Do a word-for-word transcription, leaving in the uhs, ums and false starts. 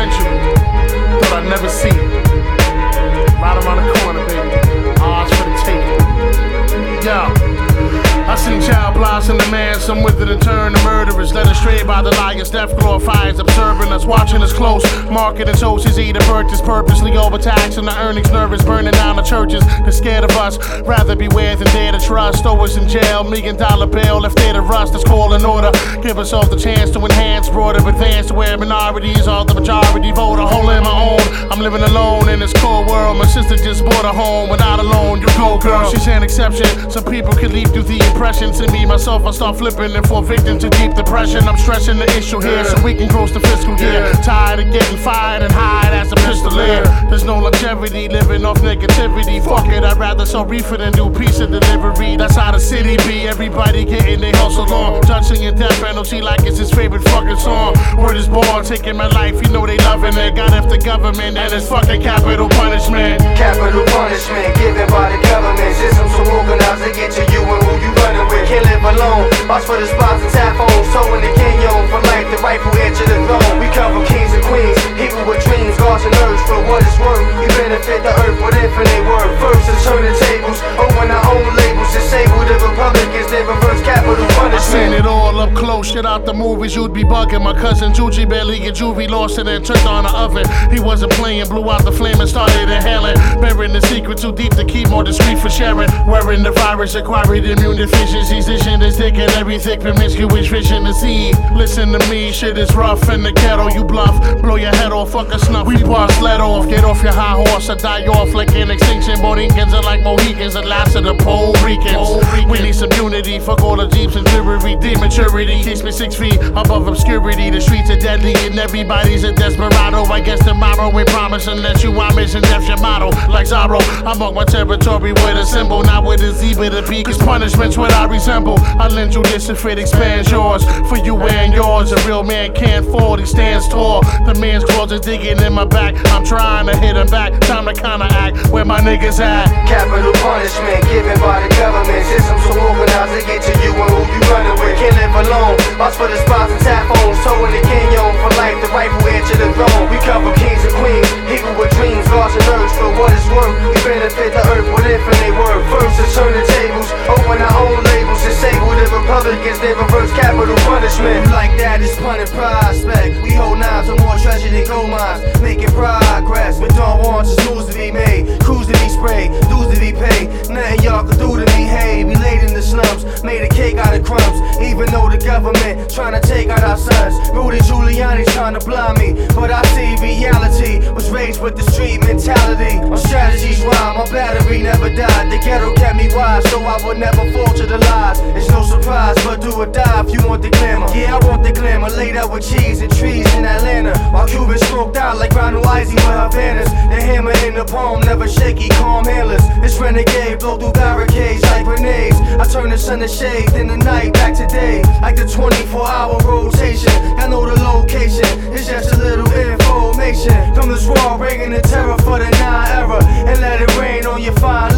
century. Thought I'd never see it. Right around the corner, baby. Odds for the taking. Yo. I seen child blossom the man, some withered and turned to murderers, led astray by the lions. Death glorifies, observing us, watching us close. Marketing socials, either purchase purposely overtaxing the earnings, nervous, burning down the churches. They're scared of us, rather beware than dare to trust. Throw us in jail, million dollar bail, if they're to rust. That's call in order. Give us all the chance to enhance, broader advance to where minorities are the majority vote. A hole in my own. I'm living alone in this cold world. My sister just bought a home, without a loan. You go, girl. She's an exception. Some people could leave through the impression. To me, myself, I start flipping and fall victim to deep depression. I'm stressing the issue here so we can close the fiscal year. Tired of getting fired and hired as a pistolier. There's no longevity living off negativity. Fuck it, I'd rather sell reefer than do pizza delivery. That's how the city be. Everybody getting their hustle on. Judging in death penalty like it's his favorite fucking song. Word is born, taking my life, you know they loving it. Got after government and it's fucking capital punishment. Capital punishment given by the government. Systems so organized to get to you and who you running with. Can't live alone. Watch for the spots and tap phones. Towing the canyon for life, the rightful heir to the throne. We come from kings and queens, people with dreams, gods and earth. For what it's worth, we benefit the earth with infinite worth. First to turn the tables, open our own labels. Disable the Republicans, they reverse capital punishment. I seen it all up close, shit out the movies, you'd be bugging. My cousin Juji barely get juvie, lost it and turned on the oven. He wasn't playing, blew out the flame and started inhaling. Burying the secret too deep to keep more discreet for sharing. Wearing the virus, acquired immune deficiencies. This shit is thick and every thick promiscuous vision to see. Listen to me, shit is rough in the ghetto. You bluff, blow your head off, fuck a snuff. We bust, let off, get off your high horse or die off like an extinction. Borincans are like Mohicans, the last of the Puerto Ricans. We need some unity, fuck all the jeeps and jewelry. Dematurity keeps me six feet above obscurity. The streets are deadly and everybody's a desperado. I guess tomorrow we promise unless you are missing death your motto. Like Zorro, I mark my territory with a symbol, not with a Z but a B. Cause punishment's what I resemble. I lend you this if it expands yours. For you and yours, a real man can't fall, he stands tall. The man's claws are digging in my back. I'm trying to hit him back, time to counteract. Where my niggas at? Capital punishment given by the government. Systems so organized to get to you and who you running with. Can't live alone. Watch for the spots and tap phones. Towing the canyon for life, the rightful heir to the throne. We come from kings and queens, people with dreams, gods and earth. For what it's worth, we benefit the earth with infinite worth. First to turn the tables, open our own labels. Disable the Republicans, they reverse capital punishment. Like that is punning prospect. We hold knives on more treasure than gold mines, making progress. But don't want just moves to be made, crews to be sprayed, dues to be paid. Nothing y'all can do to me, hey. We laid in the slums, made a cake out of crumbs. Even though the government trying to take out our sons. Rudy Giuliani trying to blind me, but I see reality was raised with the street mentality. My strategy's wild, my battery never died. The ghetto kept me wise, so I would never fall to the lies. It's no surprise, but do or die if you want the glamour. Yeah, I want the glamour, laid out with cheese and trees in Atlanta. While Cuban smoked out like Ronald Isley with Havanas. The hammer in the palm, never shaky, calm handlers. It's renegade, blow through barricades like grenades. I turn the sun to shade, then the night back to day. Like the twenty-four hour rotation, I know the location. It's just a little information from this raw, bringing the terror for the nine era. And let it rain on your fine